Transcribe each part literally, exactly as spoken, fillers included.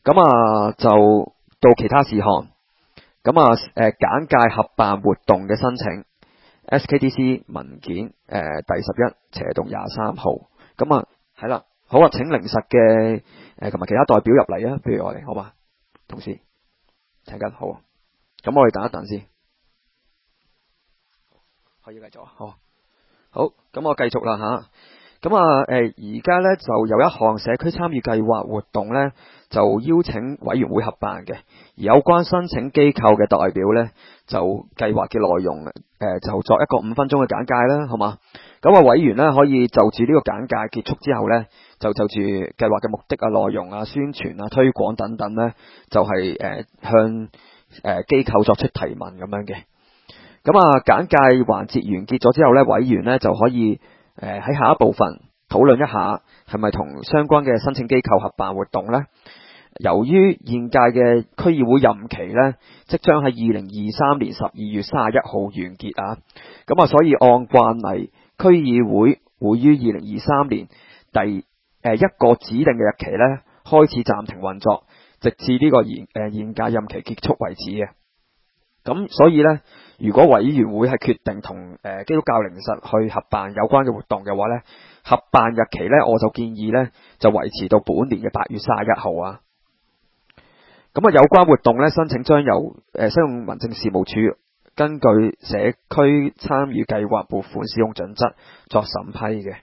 咁啊就到其他事項。咁啊誒簡介合辦活動嘅申請 S K D C 文件誒、呃、第十一斜動廿三號。咁啊係啦，好啊，請靈實嘅誒同埋其他代表入嚟啊，譬如我哋好嘛，同事請緊好。咁我哋等一等先，可以繼續啊，好，好，咁我繼續啦吓。咁啊，誒，而家咧就有一項社區參與計劃活動咧，就邀請委員會合辦嘅，而有關申請機構嘅代表咧，就計劃嘅內容誒、呃，就作一個五分鐘嘅簡介啦，好嘛？咁啊，委員咧可以就住呢個簡介結束之後咧，就就住計劃嘅目的啊、內容啊、宣傳啊、推廣等等咧，就係、是、誒、呃、向誒機、呃、構作出提問咁樣嘅。咁啊，簡介環節完結咗之後咧，委員咧就可以。誒喺、呃、下一部分討論一下係咪同相關嘅申請機構合辦活動呢？由於現屆嘅區議會任期呢，即將喺二零二三年十二月三十一號完結啊，咁啊，所以按慣例，區議會會於二零二三年第誒、呃、一個指定嘅日期呢開始暫停運作，直至呢個現誒、呃、現屆任期結束為止嘅。咁所以呢，如果委員會係決定同誒、呃、基督教靈實去合辦有關嘅活動嘅話呢，合辦日期呢，我就建議呢就維持到本年嘅八月三十一號啊。咁啊，有關活動呢，申請將由誒西貢民政事務處根據社區參與計劃撥款使用準則作審批嘅。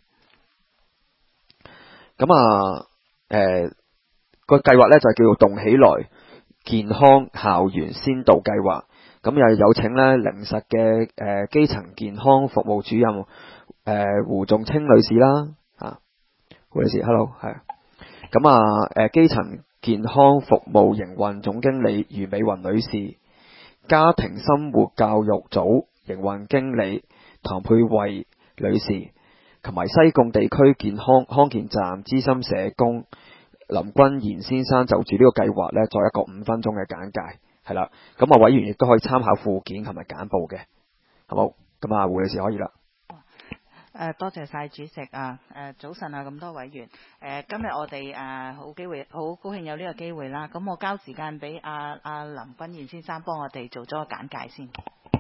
咁啊，誒、呃、個計劃呢，就係叫做動起來健康校園先導計劃。咁又有請咧靈實嘅誒基層健康服務主任誒、呃、胡仲清女士啦，啊胡女士 ，hello 係。咁啊誒基層健康服務營運總經理余美雲女士，家庭生活教育組營運經理唐佩慧女士，同埋西貢地區健康康健站資深社工林君賢先生就住呢個計劃咧作一個五分鐘嘅簡介。係啦，咁啊委員亦都可以參考附件同埋簡報嘅，好冇？咁啊胡女士可以啦。 誒多謝晒主席啊！誒早晨啊，咁多委員，誒今日我哋誒好機會，好高興有呢個機會啦。咁我交時間俾阿阿林君賢先生幫我哋做咗個簡介先。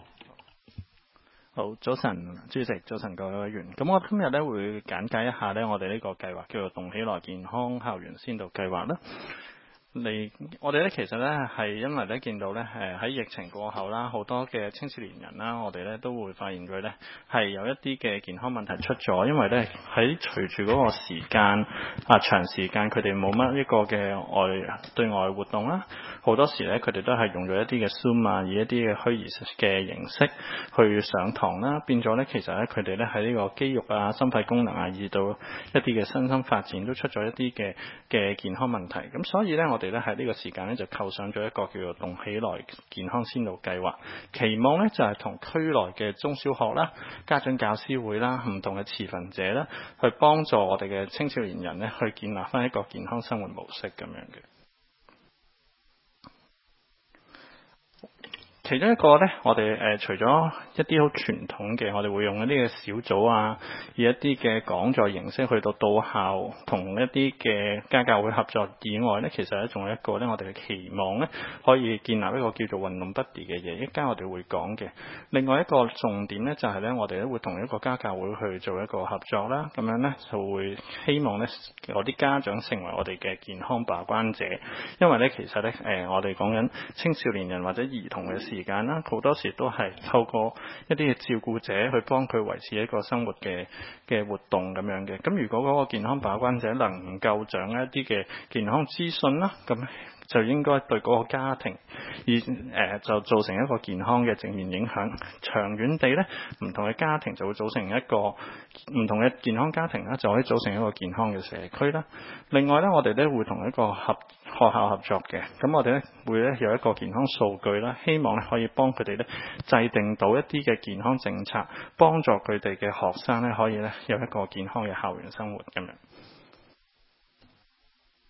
好，早晨主席，早晨各位委員。咁我今日咧會簡介一下咧我哋呢個計劃叫做動起來健康校園先導計劃啦。嚟，我哋咧其實咧係因為咧見到咧誒喺疫情過後啦，好多嘅青少年人啦，我哋咧都會發現佢咧係有一啲嘅健康問題出咗，因為咧喺隨住嗰個時間啊長時間佢哋冇乜一個嘅外對外活動啦，好多時咧佢哋都係用咗一啲嘅 Zoom 啊，以一啲嘅虛擬嘅形式去上堂啦，變咗咧其實咧佢哋咧喺呢個肌肉啊、心肺功能啊，以到一啲嘅身心發展都出咗一啲嘅嘅健康問題，咁所以咧我哋咧喺呢個時間咧就構想咗一個叫做動起來健康先導計劃，期望咧就係同區內嘅中小學啦、家長教師會啦、唔同嘅持份者啦，去幫助我哋嘅青少年人咧去建立翻一個健康生活模式咁樣嘅。其中一個咧，我哋誒、呃、除咗一啲好傳統嘅，我哋會用一啲嘅小組啊，以一啲嘅講座形式去到到校，同一啲嘅家教會合作以外咧，其實咧仲有一個咧，我哋嘅期望咧，可以建立一個叫做運動 buddy 嘅嘢，一陣間我哋會講嘅。另外一個重點咧，就係、是、咧，我哋咧會同一個家教會去做一個合作啦，咁樣咧就會希望咧，我啲家長成為我哋嘅健康把關者，因為咧其實咧誒、呃，我哋講緊青少年人或者兒童嘅事。時間啦，好多時都係透過一啲嘅照顧者去幫佢維持一個生活嘅嘅活動咁樣嘅。咁如果嗰個健康把關者能夠掌握一啲嘅健康資訊啦，咁就應該對嗰個家庭而誒、呃、就造成一個健康嘅正面影響。長遠地咧，唔同嘅家庭就會組成一個唔同嘅健康家庭啦，就可以組成一個健康嘅社區啦。另外咧，我哋咧會同一個合學校合作嘅，咁我哋咧會咧有一個健康數據啦，希望咧可以幫佢哋咧制定到一啲嘅健康政策，幫助佢哋嘅學生咧可以咧有一個健康嘅校園生活咁樣。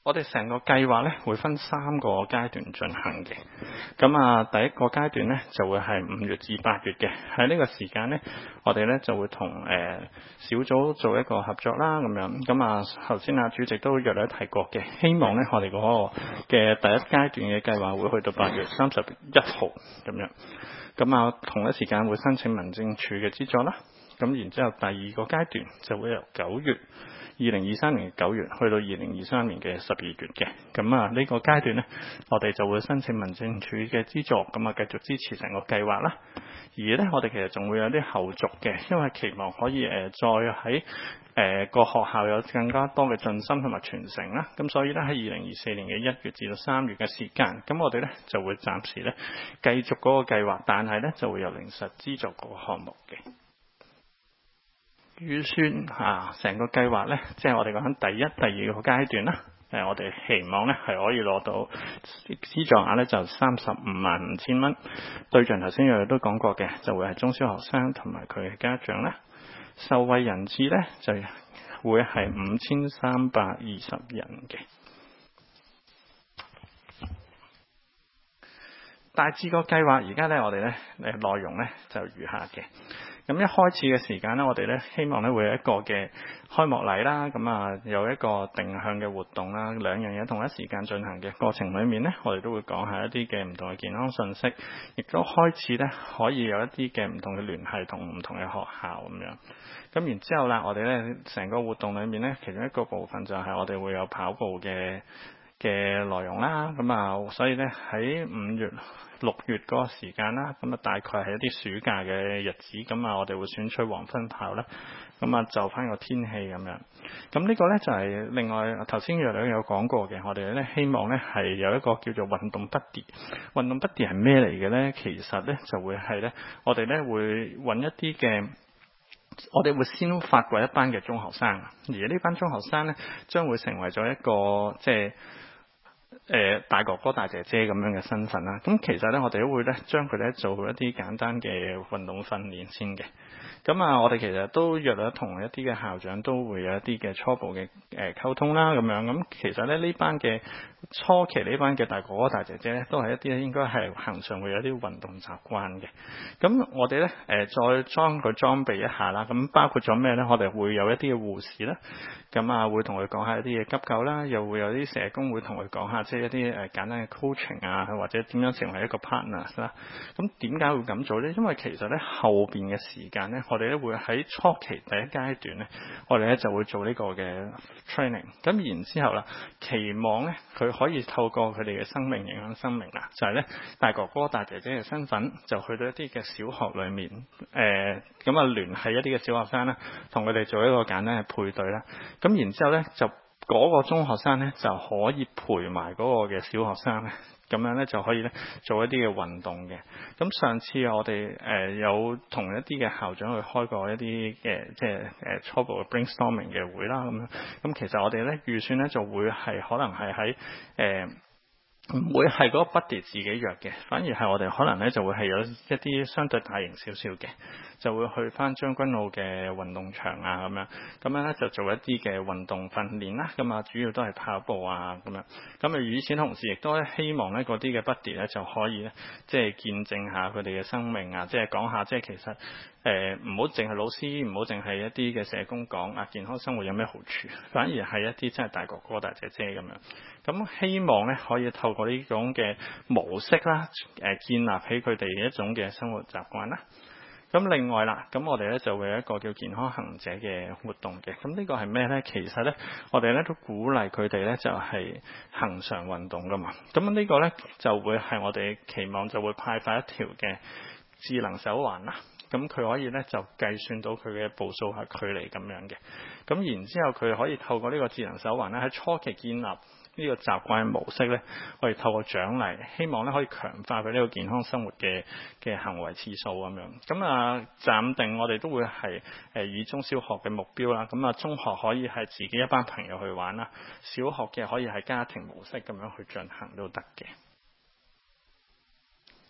我哋成個計劃咧會分三個階段進行嘅。咁啊，第一個階段咧就會係五月至八月嘅。喺呢個時間咧，我哋咧就會同誒、呃、小組做一個合作啦，咁樣。咁啊，頭先啊主席都約略提過嘅，希望咧我哋嗰個嘅第一階段嘅計劃會去到八月三十一號咁樣。咁啊，同一時間會申請民政處嘅資助啦。咁然之後第二個階段就會由九月二零二三年嘅九月去到二零二三年嘅十二月嘅。咁啊呢個階段呢，我哋就會申請民政處嘅資助，咁啊繼續支持成個計劃啦。而呢，我哋其實仲會有啲後續嘅，因為期望可以誒、呃、再喺誒個學校有更加多嘅進深同埋傳承啦。咁所以呢，喺二零二四年嘅一月至到三月嘅時間，咁我哋呢就會暫時呢繼續嗰個計劃，但係呢就會有零實資助個項目嘅。預算啊，成個計劃呢，即係我哋講緊第一、第二個階段啦。誒、呃，我哋期望呢係可以攞到資助額呢，就三十五萬五千蚊。對象頭先我哋都講過嘅，就會係中小學生同埋佢嘅家長啦。受惠人次呢，就會係五千三百二十人嘅。大致個計劃而家呢，我哋呢誒內容呢就如下嘅。咁一開始嘅時間呢，我哋呢希望呢會有一個嘅開幕禮啦，咁啊有一個定向嘅活動啦，兩樣嘢同一時間進行嘅過程裡面呢，我哋都會講下一啲嘅唔同嘅健康信息，亦都開始呢可以有一啲嘅唔同嘅聯繫同唔同嘅學校咁樣。咁然之後啦，我哋呢成個活動裡面呢，其中一個部分就係我哋會有跑步嘅嘅內容啦，咁啊所以呢喺五月六月嗰個時間啦，咁啊大概係一啲暑假嘅日子，咁啊我哋會選取黃昏跑啦，咁啊就翻個天氣咁樣。咁呢個呢，就係、是、另外頭先約略有講過嘅，我哋呢希望呢係有一個叫做運動 buddy。運動 buddy 係咩嚟嘅呢？其實呢就會係呢，我哋呢會揾一啲嘅，我哋會先發掘一班嘅中學生，而呢班中學生呢，將會成為咗一個即係誒、呃、大哥哥大姐姐咁樣嘅身份啦。咁其實咧，我哋都會咧將佢咧做一啲簡單嘅運動訓練先嘅。咁啊，我哋其實都約咗同一啲嘅校長都會有一啲嘅初步嘅誒溝通啦，咁樣。咁其實咧呢班嘅初期呢班嘅大哥哥大姐姐咧，都係一啲應該係行上會有啲運動習慣嘅。咁我哋咧誒再裝佢裝備一下啦。咁包括咗咩咧？我哋會有一啲嘅護士啦，咁啊會同佢講下一啲嘅急救啦，又會有啲社工會同佢講下即係一啲誒簡單嘅 coaching 啊，或者點樣成為一個 partner 啦。咁點解會咁做咧？因為其實咧後邊嘅時間咧，我哋咧會喺初期第一階段咧，我哋咧就會做呢個嘅 training。咁然之後啦，期望咧佢可以透過佢哋嘅生命影響生命啦，就係、是、咧大哥哥大姐姐嘅身份，就去到一啲嘅小學裏面，誒咁啊聯繫一啲嘅小學生啦，同佢哋做一個簡單嘅配對啦。咁然之後咧就嗰個中學生咧就可以陪埋嗰個嘅小學生咧。咁樣咧就可以咧做一啲嘅運動嘅。咁上次我哋誒、呃、有同一啲嘅校長去開過一啲嘅即係誒初步嘅 brainstorming 嘅會啦。咁樣咁其實我哋咧預算咧就會係可能係喺誒唔會係嗰個 buddy 自己約嘅，反而係我哋可能咧就會係有一啲相對大型少少嘅，就會去翻將軍澳嘅運動場啊咁樣，咁樣咧就做一啲嘅運動訓練啦。咁啊主要都係跑步啊咁樣。咁啊與此同時，亦都希望咧嗰啲嘅 buddy 咧就可以咧即係見證下佢哋嘅生命啊，即係講下即係其實誒唔好淨係老師，唔好淨係一啲嘅社工講啊健康生活有咩好處，反而係一啲真係大哥哥大姐姐咁樣。咁希望咧可以透過呢種嘅模式啦，誒、呃、建立起佢哋一種嘅生活習慣啦。咁另外啦，咁我哋咧就會有一個叫健康行者嘅活動嘅。咁呢個係咩咧？其實咧，我哋咧都鼓勵佢哋咧就係恆常運動噶嘛。咁呢個咧就會係我哋期望就會派發一條嘅智能手環啦。咁佢可以咧就計算到佢嘅步數係距離咁樣嘅。咁然之後佢可以透過呢個智能手環咧喺初期建立呢個習慣模式咧，我哋透過獎勵，希望咧可以強化佢呢個健康生活嘅嘅行為次數咁樣。咁啊，暫定我哋都會係誒以中小學嘅目標啦。咁啊，中學可以係自己一班朋友去玩啦，小學嘅可以係家庭模式咁樣去進行都得嘅。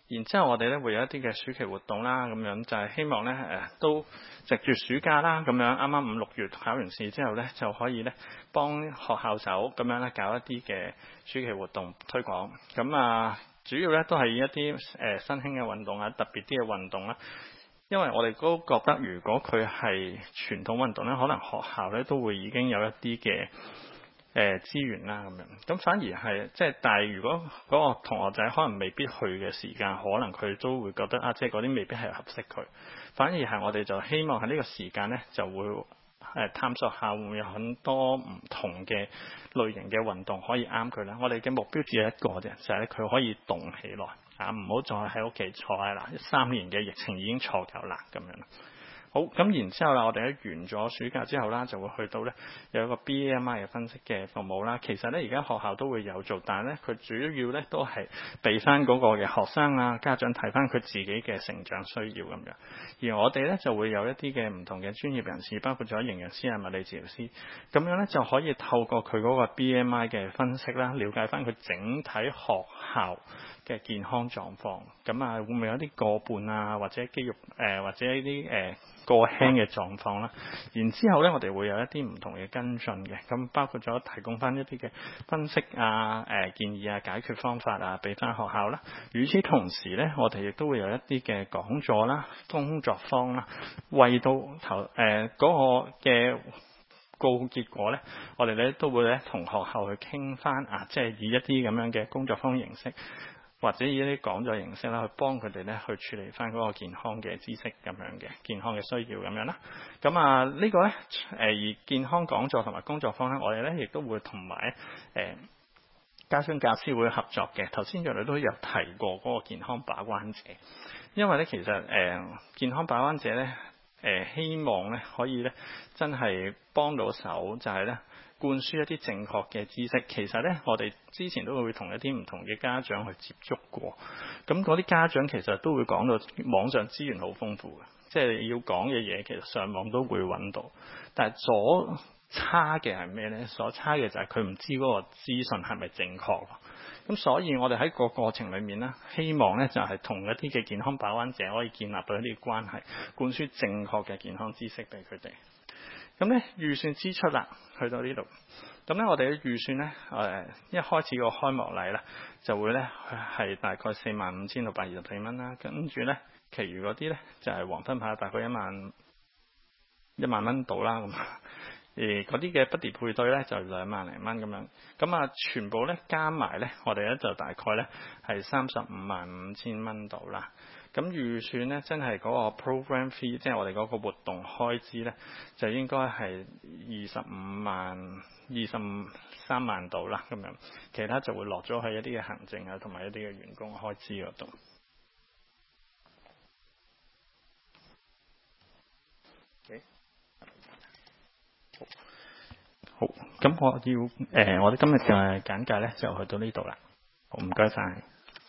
然之後我哋咧會有一啲嘅暑期活動啦，咁樣就係希望咧誒、呃、都藉住暑假啦，咁樣啱啱五六月考完試之後咧就可以咧幫學校手咁樣咧搞一啲嘅暑期活動推廣。咁啊主要咧都係一啲誒、呃、新興嘅運動啊，特別啲嘅運動啦。因為我哋都覺得如果佢係傳統運動咧，可能學校咧都會已經有一啲嘅誒資源啦咁樣，咁反而係即係，但係如果嗰個同學仔可能未必去嘅時間，可能佢都會覺得啊，即係嗰啲未必係合適佢。反而係我哋就希望喺呢個時間咧，就會誒探索下會唔會有很多唔同嘅類型嘅運動可以啱佢啦。我哋嘅目標只係一個啫，就係咧佢可以動起來啊，唔好再喺屋企坐喺啦。三年嘅疫情已經坐夠啦咁樣。好，咁然之後啦，我哋喺完咗暑假之後啦，就會去到咧有一個 B A M I 嘅分析嘅服務啦。其實咧而家學校都會有做，但係咧佢主要咧都係俾翻嗰個嘅學生啊家長睇翻佢自己嘅成長需要咁樣。而我哋咧就會有一啲嘅唔同嘅專業人士，包括咗營養師啊、物理治療師，咁樣咧就可以透過佢嗰個 B A M I 嘅分析啦，了解翻佢整體學校嘅健康狀況。咁啊會唔會有啲過半啊，或者肌肉誒、呃、或者呢啲誒。呃過輕嘅狀況啦，然之後咧，我哋會有一啲唔同嘅跟進嘅，咁包括咗提供翻一啲嘅分析啊、誒、呃、建議啊、解決方法啊，俾翻學校啦。與此同時咧，我哋亦都會有一啲嘅講座啦、工作坊啦，為到頭誒嗰個嘅個結果咧，我哋咧都會咧同學校去傾翻啊，即係以一啲咁樣嘅工作坊形式，或者以一啲講座形式啦，去幫佢哋咧去處理翻嗰個健康嘅知識咁樣嘅健康嘅需要咁樣啦。咁啊、這個、呢個咧誒而健康講座同埋工作坊咧，我哋咧亦都會同埋誒家長教師會合作嘅。頭先我哋都有提過嗰個健康把關者，因為咧其實誒、呃、健康把關者咧誒、呃、希望咧可以咧真係幫到手，就係咧灌輸一啲正確嘅知識。其實咧，我哋之前都會同一啲唔同嘅家長去接觸過。咁嗰啲家長其實都會講到網上資源好豐富嘅，即係要講嘅嘢其實上網都會揾到。但係所差嘅係咩呢？所差嘅就係佢唔知嗰個資訊係咪正確。咁所以我哋喺個過程裡面呢，希望呢就係同一啲嘅健康把關者可以建立到一啲關係，灌輸正確嘅健康知識俾佢哋。咁咧預算支出啦，去到呢度，咁咧我哋嘅預算咧，誒、呃、一開始個開幕禮啦，就會咧係大概四萬五千六百二十四蚊啦，跟住咧，其餘嗰啲咧就係、是、黃分牌大概一萬一萬蚊到啦咁，而嗰啲嘅不調配對咧就兩萬零蚊咁樣，咁啊全部咧加埋咧，我哋咧就大概咧係三十五萬五千蚊到啦。咁預算咧，真係嗰個 program fee，即係我哋嗰個活動開支咧，就應該係二十五萬、二十三萬度啦咁樣。其他就會落咗去一啲嘅行政啊，同埋一啲嘅員工開支嗰度。Okay. 好，好，咁我要誒、呃，我哋今日嘅簡介咧就去到呢度啦。好，唔該晒。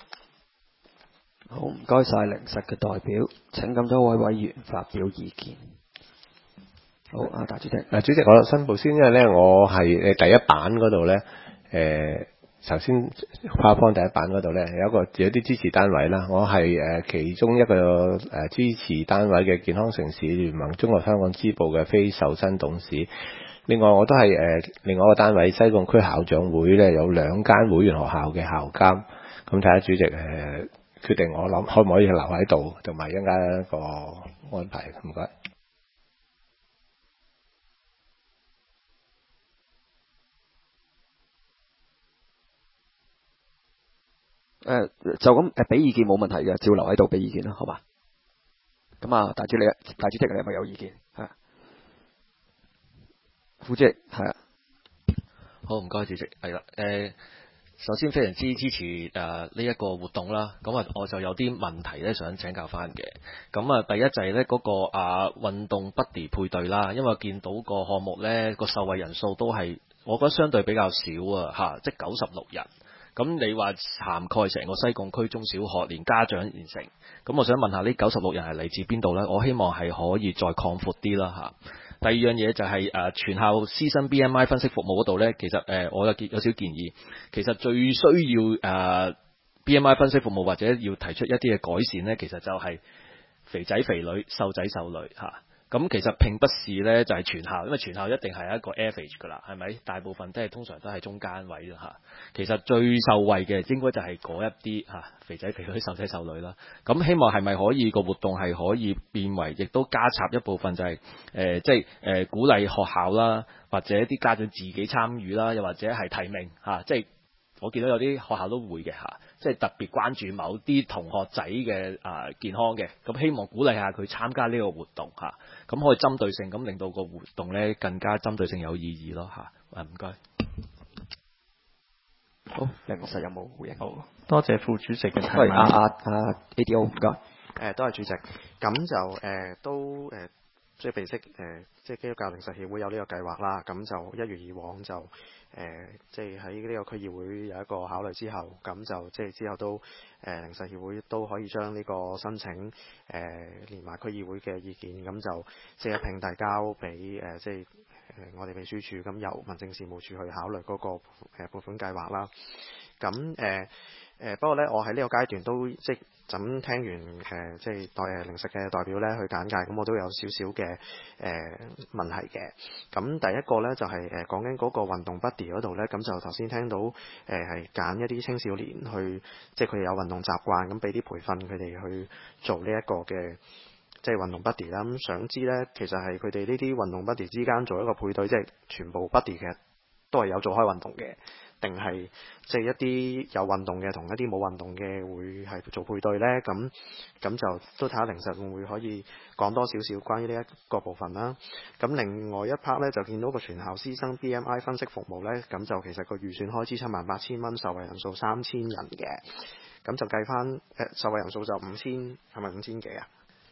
好，唔該晒靈實嘅代表，請咁多位委員發表意見。好，啊，大主席， 嗱，主席，我申報先，因為咧，我係誒第一版嗰度咧，誒、呃，首先跨方第一版嗰度咧有一個有啲支持單位啦，我係誒其中一個誒支持單位嘅健康城市聯盟中國香港支部嘅非受薪董事。另外，我都係誒另外一個單位西貢區校長會咧有兩間會員學校嘅校監，咁睇下主席誒。呃決定我諗可唔可以留喺度，同埋一間一個安排，唔該。 誒、呃，就咁誒，俾意見冇問題嘅，照留喺度俾意見啦，好嘛？咁啊，大主你，大主席你係咪有意見？係，副主席係啊。 好，唔該主席，係啦，誒、呃。首先非常之支持誒呢一個活動啦，咁啊我就有啲問題咧想請教翻嘅。咁啊第一就係咧嗰個啊運動 buddy 配對啦，因為見到個項目咧個受惠人數都係我覺得相對比較少啊嚇，即係九十六人。咁你話涵蓋成個西貢區中小學，連家長完成，咁我想問下呢九十六人係嚟自邊度咧？我希望係可以再擴闊啲啦嚇。第二樣嘢就係、是、誒、呃、全校師生 B M I 分析服務嗰度咧，其實誒、呃、我有有少少建議，其實最需要誒。呃 B M I 分析服務或者要提出一啲嘅改善呢，其實就係肥仔肥女、瘦仔瘦女嚇。咁其實並不是呢，就係全校，因為全校一定係一個 average 㗎啦，係咪？大部分都係通常都係中間位啦嚇。其實最受惠嘅應該就係嗰一啲嚇肥仔肥女、瘦仔瘦女啦。咁希望係咪可以個活動係可以變為，亦都加插一部分就係、是、誒、呃，即係誒、呃、鼓勵學校啦，或者啲家長自己參與啦，又或者係提名嚇、啊，即係我見到有啲學校都會嘅嚇。即係特別關注某啲同學仔嘅啊、呃、健康嘅，咁希望鼓勵下佢參加呢個活動嚇，咁、啊、可以針對性咁令到個活動咧更加針對性有意義咯嚇。誒唔該。 好，林實有冇回應？ 好，多謝副主席嘅提喂， 問。 阿阿阿 A D O 唔該。 誒，多謝主席。咁就誒、呃、都誒、呃，即係備悉誒，即係基督教靈實協會有呢個計劃啦。咁就一如以往就。誒、呃，即係喺呢個區議會有一個考慮之後，咁就即係之後都誒、呃、靈實協會都可以將呢個申請誒、呃、連埋區議會嘅意見，咁就即係一併遞交俾誒、呃、即係誒、呃、我哋秘書處，咁由民政事務處去考慮嗰、那個誒、呃、撥款計劃啦。咁誒誒，不過咧，我喺呢個階段都即係咁聽完誒、呃，即係代誒靈實嘅代表咧去簡介，咁我都有少少嘅誒問題嘅。咁第一個咧就係誒講緊嗰個運動 buddy 嗰度咧，咁就頭先聽到誒係揀一啲青少年去，即係佢哋有運動習慣，咁俾啲培訓佢哋去做呢一個嘅即係運動 buddy 啦。咁想知咧，其實係佢哋呢啲運動 buddy 之間做一個配對，即係全部 buddy 其實都係有做開運動嘅。定係即係一啲有運動嘅同一啲冇運動嘅會係做配對呢？咁咁就都睇下靈實會唔會可以講多少少關於呢一個部分啦。咁另外一 part 呢，就見到個全校師生 B M I 分析服務呢，咁就其實個預算開支七萬八千蚊，受惠人數三千人嘅，咁就計翻誒、呃、受惠人數就五千，係咪五千幾啊？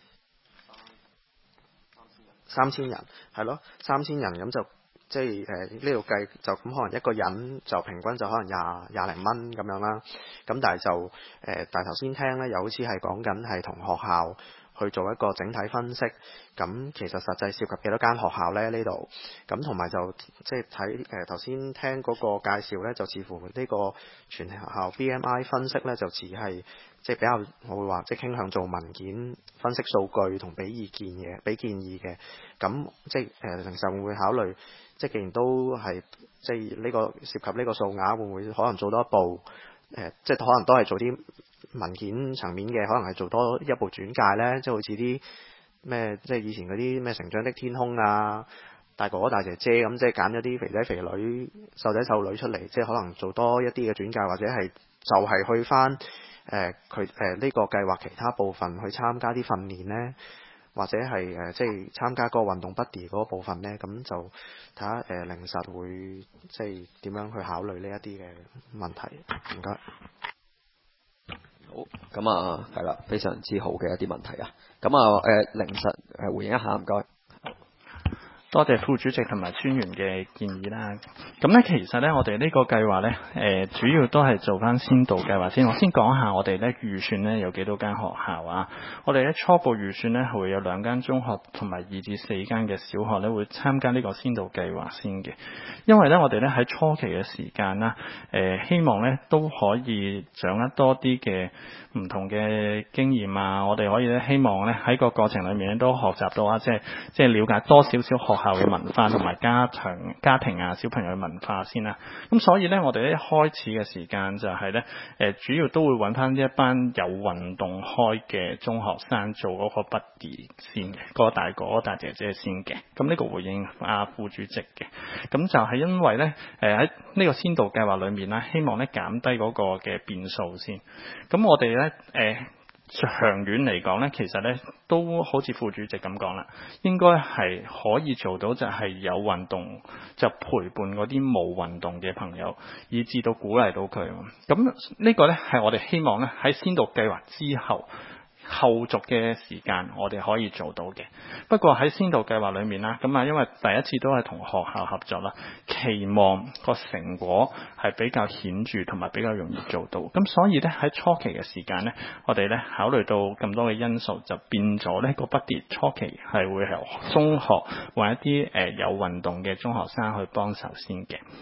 三千人係咯，三千人咁就。即係誒呢度計就咁，可能一個人就平均就可能廿廿零蚊咁樣啦。咁但係就誒、呃，但係頭先聽咧，又好似係講緊係同學校去做一個整體分析。咁其實實際涉及幾多間學校咧？呢度咁同埋就即係睇誒頭先聽嗰個介紹咧，就似乎呢個全校 B M I 分析咧，就似係即係比較我會話即係傾向做文件分析數據同俾意見嘅，俾建議嘅。咁即係誒靈實會唔會考慮？即係既然都係即係呢個涉及呢個數額，會唔會可能做多一步？誒、呃，即係可能都係做啲文件層面嘅，可能係做多一步轉介呢？即係好似啲咩，即係以前嗰啲咩成長的天空啊、大哥哥大姐姐咁，即係揀咗啲肥仔肥女、瘦仔瘦女出嚟，即係可能做多一啲嘅轉介，或者係就係去翻誒佢誒呢個計劃其他部分去參加啲訓練呢？或者係誒、呃、即係參加嗰個運動 buddy 嗰部分呢，咁就睇下誒靈實會即係點樣去考慮呢一啲嘅問題。唔該。 好，咁啊係啦，非常之好嘅一啲問題啊。咁啊誒靈實誒回應一下，唔該。 多謝副主席同埋專員嘅建議啦。咁咧，其實咧，我哋呢個計劃咧，誒、呃、主要都係做翻先導計劃先。我先講下我哋咧預算咧有幾多間學校啊？我哋咧初步預算咧係會有兩間中學同埋二至四間嘅小學咧會參加呢個先導計劃先嘅。因為咧我哋咧喺初期嘅時間啦，誒、呃、希望咧都可以掌握多啲嘅唔同嘅經驗啊。我哋可以咧希望咧喺個過程裡面咧都學習到啊，即係即係了解多少少學校嘅文化同埋家庭家庭啊小朋友嘅文化先啦。咁所以咧我哋咧一開始嘅時間就係咧誒主要都會揾翻呢一班有運動開嘅中學生做嗰個 buddy 先嘅，嗰個大哥哥大姐姐先嘅。咁呢個回應阿副主席嘅，咁就係因為咧誒喺呢個先導計劃裏面咧，希望咧減低嗰個嘅變數先。咁我哋咧誒長遠嚟講咧，其實咧都好似副主席咁講啦，應該係可以做到就係有運動就陪伴嗰啲冇運動嘅朋友，以至到鼓勵到佢。咁呢個咧係我哋希望咧喺先導計劃之後後續嘅時間我哋可以做到嘅。不過喺先導計劃裏面啦，咁啊因為第一次都係同學校合作啦，期望個成果係比較顯著同埋比較容易做到。咁所以咧喺初期嘅時間咧，我哋咧考慮到咁多嘅因素，就變咗呢個 buddy 初期係會由中學或一啲誒、呃、有運動嘅中學生去幫手先嘅。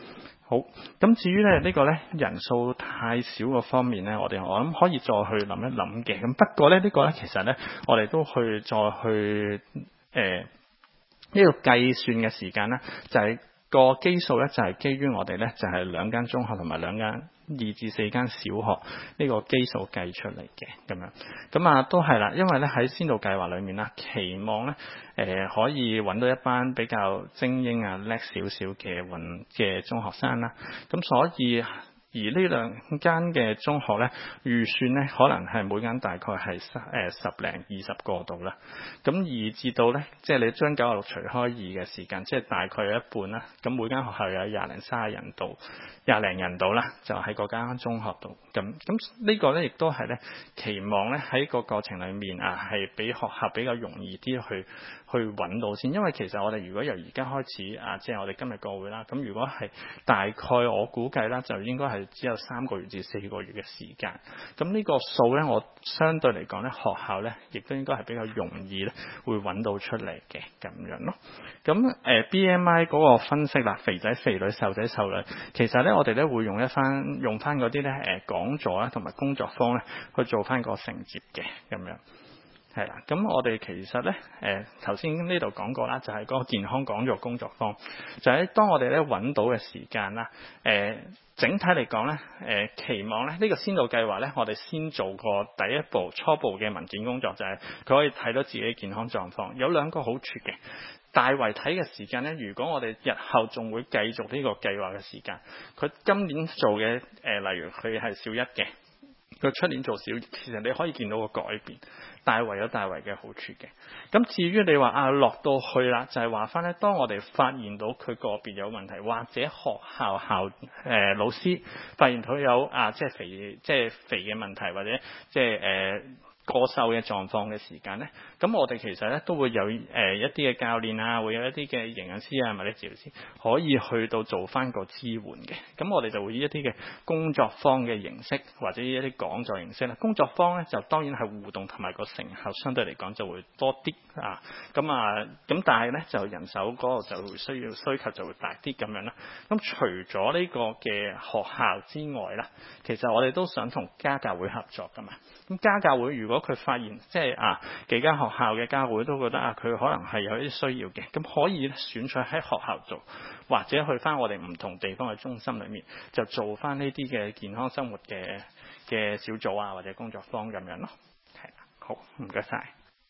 好，咁至於咧呢、呢個咧人數太少個方面咧，我哋我諗可以再去諗一諗嘅。咁不過咧呢、呢個咧其實咧我哋都去再去誒。呃呢個計算嘅時間呢，就係、是、個基數呢，就係、是、基於我哋呢，就係、是、兩間中學同埋兩間二至四間小學呢個基數計出嚟嘅咁樣。咁啊都係啦，因為呢喺先導計劃裏面啦，期望呢誒、呃、可以揾到一班比較精英啊叻少少嘅運嘅中學生啦。咁所以而呢兩間嘅中學呢，預算呢可能係每間大概係十誒十零二十個度啦。咁而至到呢，即係你將九十六除開二嘅時間，即係大概有一半啦。咁每間學校有廿零三十人度，廿零人度啦，就喺嗰間中學度。咁咁呢個呢，亦都係呢期望呢喺個過程裡面啊，係俾學校比較容易啲去去揾到先。因為其實我哋如果由而家開始啊，即係我哋今日個會啦，咁如果係大概我估計啦，就應該係只有三個月至四個月嘅時間。咁呢個數呢，我相對嚟講呢，學校呢亦都應該係比較容易呢會揾到出嚟嘅咁樣咯。咁誒、呃、B M I 嗰個分析啦，肥仔肥女、瘦仔瘦女，其實呢，我哋呢會用一番用翻嗰啲呢誒講座啦同埋工作坊呢去做翻個承接嘅咁樣。係啦，咁我哋其實咧，誒頭先呢度講過啦，就係、是、嗰個健康講座工作坊，就喺、是、當我哋咧揾到嘅時間啦，誒、呃、整體嚟講咧，誒、呃、期望咧呢、這個先導計劃咧，我哋先做個第一步初步嘅文件工作，就係、是、佢可以睇到自己健康狀況，有兩個好處嘅。大圍睇嘅時間咧，如果我哋日後仲會繼續呢個計劃嘅時間，佢今年做嘅誒、呃，例如佢係小一嘅。佢出年做小，其實你可以見到個改變，大圍有大圍嘅好處嘅。咁至於你話啊落到去啦，就係話翻咧，當我哋發現到佢個別有問題，或者學校校誒、呃、老師發現佢有啊即係肥即係肥嘅問題，或者即係誒。呃過瘦嘅狀況嘅時間呢，咁我哋其實咧都會有誒、呃、一啲嘅教練啊，會有一啲嘅營養師啊，或者治療師可以去到做翻個支援嘅。咁我哋就會以一啲嘅工作坊嘅形式，或者一啲講座形式啦。工作坊呢，就當然係互動同埋個成效相對嚟講就會多啲啊。咁啊咁，但係呢，就人手嗰個就會需要需求就會大啲咁樣啦。咁除咗呢個嘅學校之外啦，其實我哋都想同家教會合作噶嘛。咁家教會如果佢發現即係啊幾間學校嘅家會都覺得啊佢可能係有啲需要嘅，咁可以選取喺學校做，或者去翻我哋唔同地方嘅中心裏面就做翻呢啲嘅健康生活嘅嘅小組啊或者工作坊咁樣咯。係啦，好唔該晒。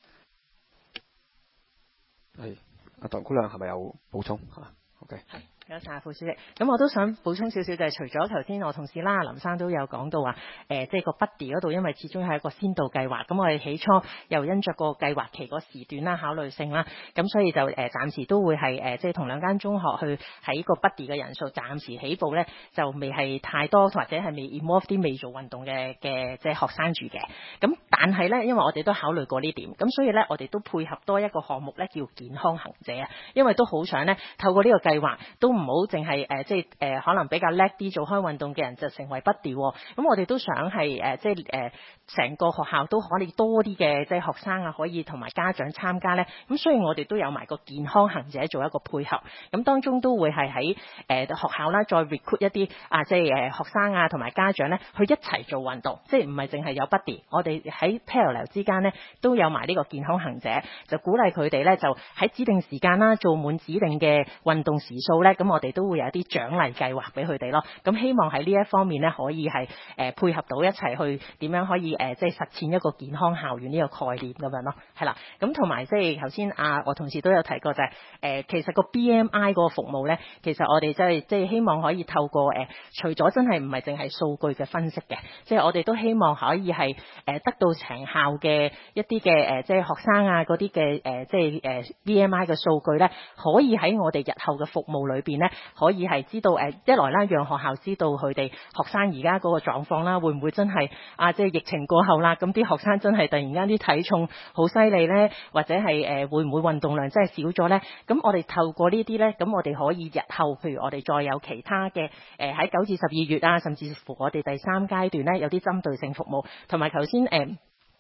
係阿唐姑娘係咪有補充嚇 ？OK。 有晒副主席，咁我都想補充少少，就係除咗頭先我同事啦，林生都有講到話，誒、呃，即係個 buddy 嗰度，因為始終係一個先導計劃，咁我哋起初又因着個計劃期個時段啦、考慮性啦，咁所以就誒暫、呃、時都會係誒、呃，即係同兩間中學去喺個 buddy 嘅人數暫時起步咧，就未係太多，或者係未 involve 啲未做運動嘅嘅即係學生住嘅。咁但係咧，因為我哋都考慮過呢點，咁所以咧，我哋都配合多一個項目咧，叫健康行者啊，因為都好想咧透過呢個計劃都。唔好淨係誒，即係誒、呃，可能比較叻啲做開運動嘅人就成為 buddy，咁我哋都想係誒、呃，即係誒，成、呃、個學校都可以多啲嘅即係學生啊，可以同埋家長參加咧。咁所以我哋都有埋個健康行者做一個配合，咁當中都會係喺誒學校啦，再 recruit 一啲啊，即係誒、呃、學生啊同埋家長咧，去一齊做運動，即係唔係淨係有 buddy，我哋喺 parallel 之間咧都有埋呢個健康行者，就鼓勵佢哋咧就喺指定時間啦，做滿指定嘅運動時數咧。咁我哋都會有一啲獎勵計劃俾佢哋咯，咁希望喺呢一方面咧可以係誒、呃、配合到一齊去點樣可以誒、呃、即係實踐一個健康校園呢個概念咁樣咯，係啦，咁同埋即係頭先啊我同事都有提過就係、是、誒、呃、其實個 B M I 嗰個服務咧，其實我哋即係即係希望可以透過誒、呃、除咗真係唔係淨係數據嘅分析嘅，即係我哋都希望可以係誒、呃、得到成效嘅一啲嘅誒即係學生啊嗰啲嘅誒即係誒 B M I 嘅數據咧，可以喺我哋日後嘅服務裏邊咧。可以係知道誒，一來啦，讓學校知道佢哋學生而家嗰個狀況啦，會唔會真係啊？即係疫情過後啦，咁啲學生真係突然間啲體重好犀利咧，或者係誒會唔會運動量真係少咗咧？咁我哋透過呢啲咧，咁我哋可以日後，譬如我哋再有其他嘅誒喺九至十二月啊，甚至乎我哋第三階段咧有啲針對性服務，同埋頭先誒。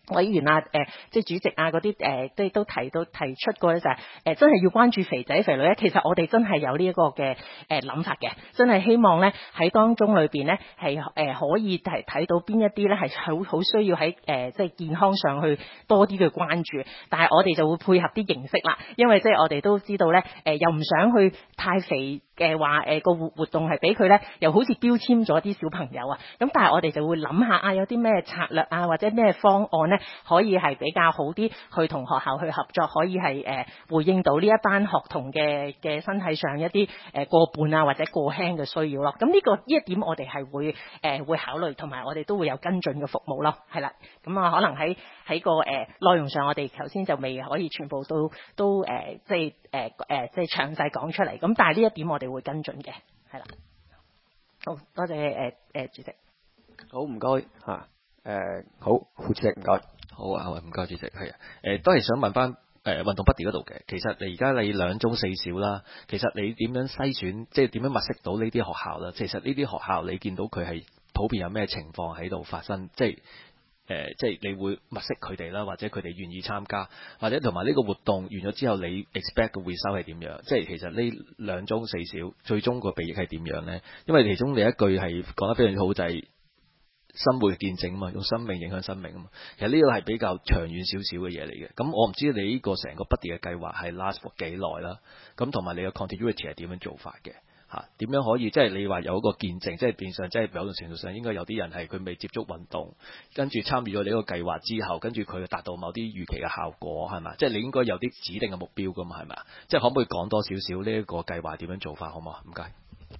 委員啊，誒、呃，即係主席啊，嗰啲誒，都都提到提出過咧，就係、是、誒、呃，真係要關注肥仔肥女咧。其實我哋真係有呢一個嘅誒諗法嘅，真係希望咧喺當中裏邊咧係誒可以睇睇到邊一啲咧係好好需要喺誒、呃、即係健康上去多啲嘅關注。但係我哋就會配合啲形式啦，因為即係我哋都知道咧，誒、呃、又唔想去太肥嘅話，誒個活活動係俾佢咧，又好似標籤咗啲小朋友啊。咁但係我哋就會諗下啊，有啲咩策略啊，或者咩方案咧，可以係比較好啲，去同學校去合作，可以係誒、呃、回應到呢一班學童嘅嘅身體上一啲誒、呃、過胖啊或者過輕嘅需要咯。咁呢、這個呢一點我哋係會誒、呃、會考慮，同埋我哋都會有跟進嘅服務咯。係啦，咁啊可能喺喺個誒、呃、內容上，我哋頭先就未可以全部都都誒、呃、即係誒誒即係詳細講出嚟。咁但係呢一點我哋會跟進嘅，係啦。好多謝誒誒、呃、主席。 好，唔該嚇。誒好，副主席唔該。 好啊，唔該主席，係啊，誒都係想問翻誒運動 buddy 嗰度嘅。其實你而家你兩中四小啦，其實你點樣篩選，即係點樣物色到呢啲學校啦？其實呢啲學校你見到佢係普遍有咩情況喺度發生？即係誒、呃，即係你會物色佢哋啦，或者佢哋願意參加，或者同埋呢個活動完咗之後，你 expect 嘅回收係點樣？即係其實呢兩中四小最終個裨益係點樣呢？因為其中你一句係講得非常之好，就係、是。生活嘅見證啊嘛，用生命影響生命啊嘛，其實呢個係比較長遠少少嘅嘢嚟嘅。咁我唔知你呢個成個 buddy 嘅計劃係 last for 幾耐啦。咁同埋你嘅 continuity 係點樣做法嘅嚇？點樣可以即係你話有一個見證，即係變相即係某種程度上應該有啲人係佢未接觸運動，跟住參與咗你呢個計劃之後，跟住佢達到某啲預期嘅效果係咪？即係你應該有啲指定嘅目標噶嘛係咪？即係可唔可以講多少少呢一個計劃點樣做法好唔好啊？唔該。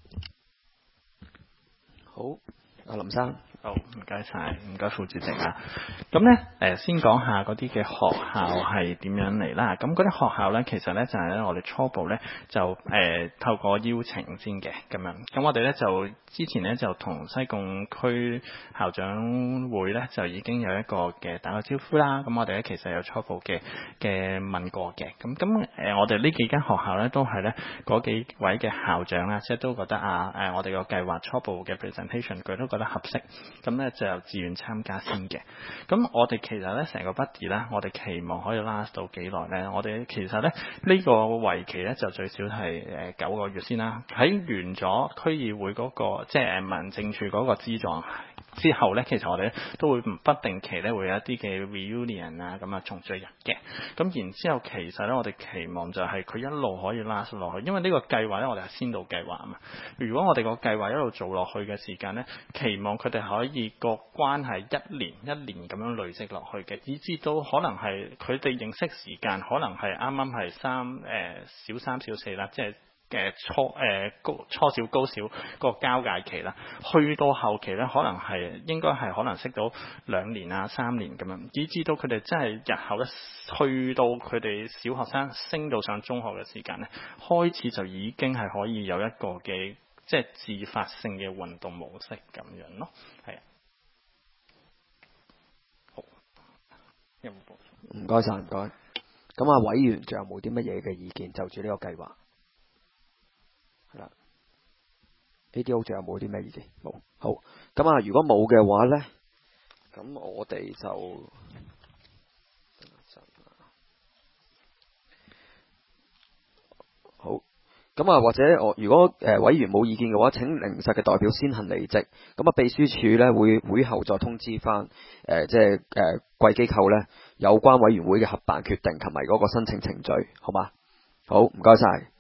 好，阿林生。 好，唔該晒，唔該副主席啊。咁咧，誒先講下嗰啲嘅學校係點樣嚟啦。咁嗰啲學校咧，其實咧就係咧，我哋初步咧就誒、呃、透過邀請先嘅咁樣。咁我哋咧就之前咧就同西貢區校長會咧就已經有一個嘅打個招呼啦。咁我哋咧其實有初步嘅嘅問過嘅。咁咁誒，我哋呢幾間學校咧都係咧嗰幾位嘅校長啦，即係都覺得啊誒，我哋個計劃初步嘅 presentation 佢都覺得合適。咁咧就由自願參加先嘅。咁我哋其實咧成個 buddy 咧，我哋期望可以 last 到幾耐咧？我哋其實咧呢、這個為期咧就最少係誒九個月先啦。喺完咗區議會嗰、那個即係誒民政處嗰個資助之後咧，其實我哋都會不定期咧會有一啲嘅 reunion 啊，咁啊重聚日嘅。咁然之後其實咧我哋期望就係佢一路可以 last 落去，因為呢個計劃咧我哋係先導計劃啊嘛。如果我哋個計劃一路做落去嘅時間咧，期望佢哋可以個關係一年一年咁樣累積落去嘅，以至到可能係佢哋認識時間可能係啱啱係三誒、呃、小三小四啦，即係嘅初誒高、呃、初小高小個交界期啦，去到後期咧可能係應該係可能識到兩年啊三年咁樣，以至到佢哋真係日後咧去到佢哋小學生升到上中學嘅時間咧，開始就已經係可以有一個嘅即係自發性嘅運動模式咁樣咯，係啊。好，有冇補充？ 唔該晒，唔該。咁啊，委員仲有冇啲乜嘢嘅意見就住呢個計劃？係啦 ，A D O 仲有冇啲咩意見？冇。好，咁啊，如果冇嘅話咧，咁我哋就好。咁啊，或者我如果誒、呃、委員冇意見嘅話，請靈實嘅代表先行離席。咁啊，秘書處咧會會後再通知翻誒、呃，即係誒貴機構咧有關委員會嘅合辦決定同埋嗰個申請程序，好嗎？好，唔該晒。